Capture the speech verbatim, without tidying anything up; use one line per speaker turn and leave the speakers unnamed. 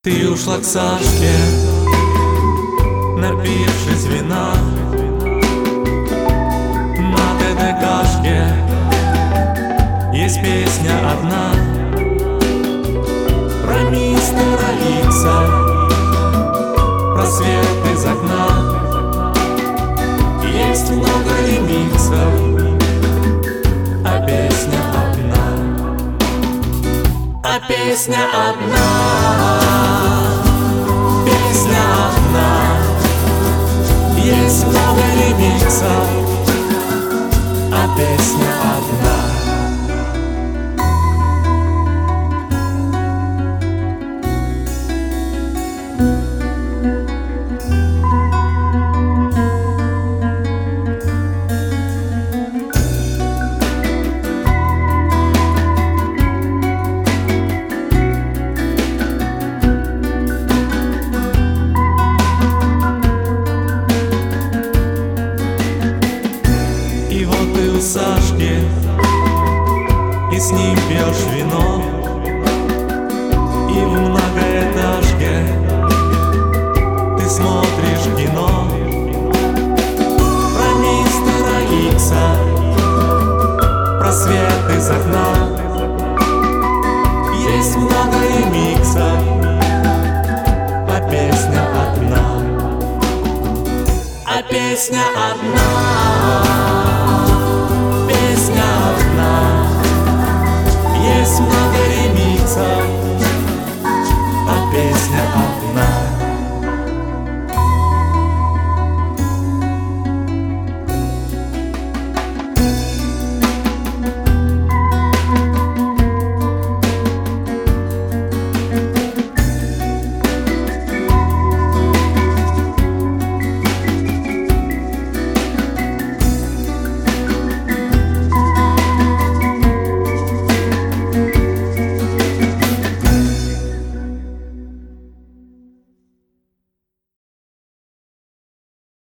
Ты ушла к Сашке, напившись вина. На ТДКшке есть песня одна про мистера Икса, про свет из окна. Есть много ремиксов, а песня одна. А песня одна. Песня одна. Есть много ремиксов, а песня одна. И вот ты у Сашки, и с ним пьешь вино, и в многоэтажке ты смотришь кино про мистера Икса, про свет из окна. Есть много ремиксов, а песня одна. А песня одна.